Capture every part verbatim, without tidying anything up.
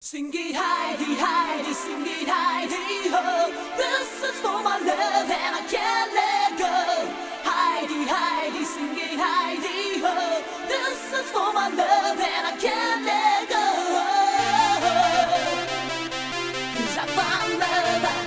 Sing it Heidi, Heidi, sing it Heidi ho. This is for my love and I can't let go. Heidi, Heidi, sing it Heidi ho. This is for my love and I can't let go. 'Cause I found love.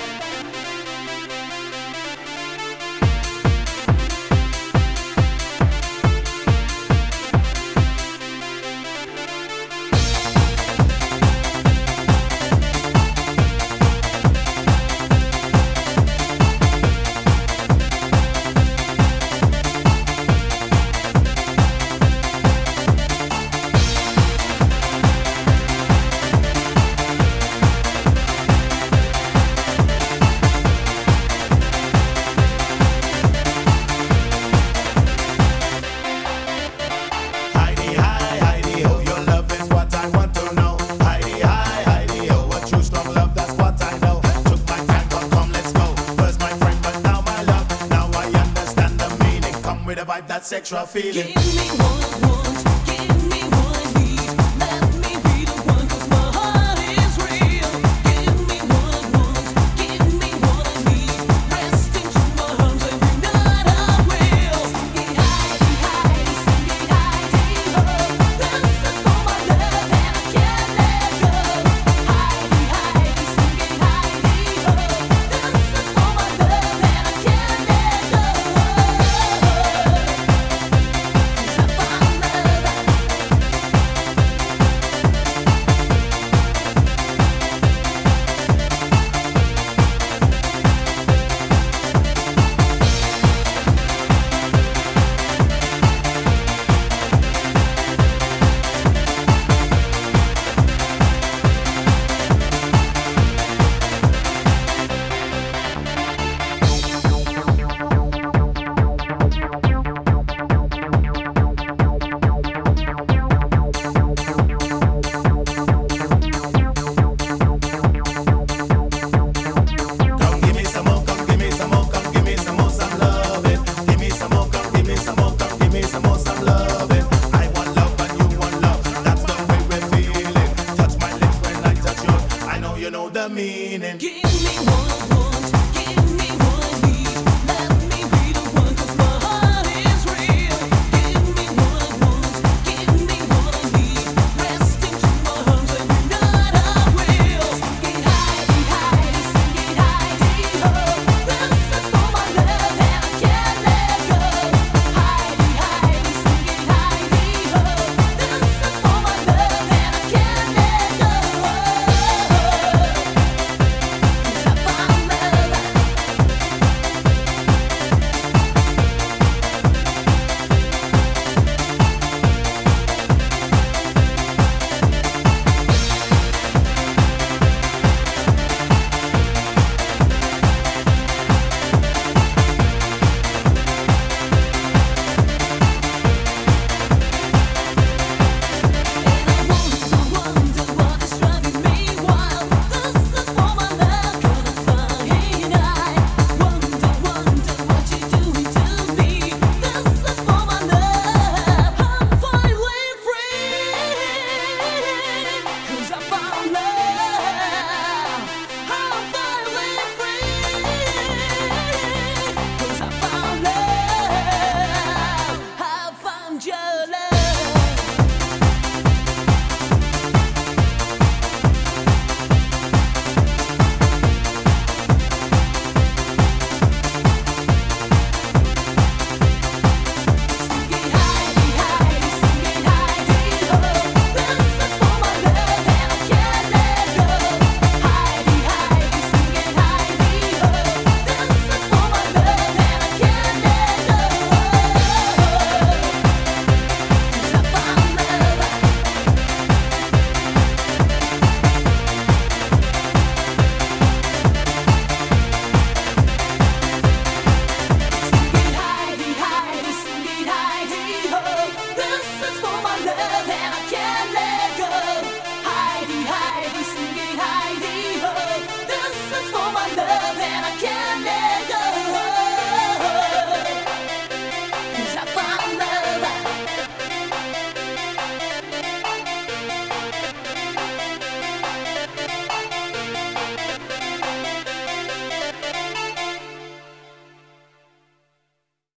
With a vibe, that sexual feeling. Give me one want, give me one need. Let me be the one 'cause my heart is real. Give me one want, give me one need. Rest into my arms every night I will. Sing it Heidi, Heidi, sing it Heidi ho. This is for my love and I can't let go. Heidi, Heidi, sing it Heidi ho. This is for my love and I can't let go. You know the meaning. Give me one.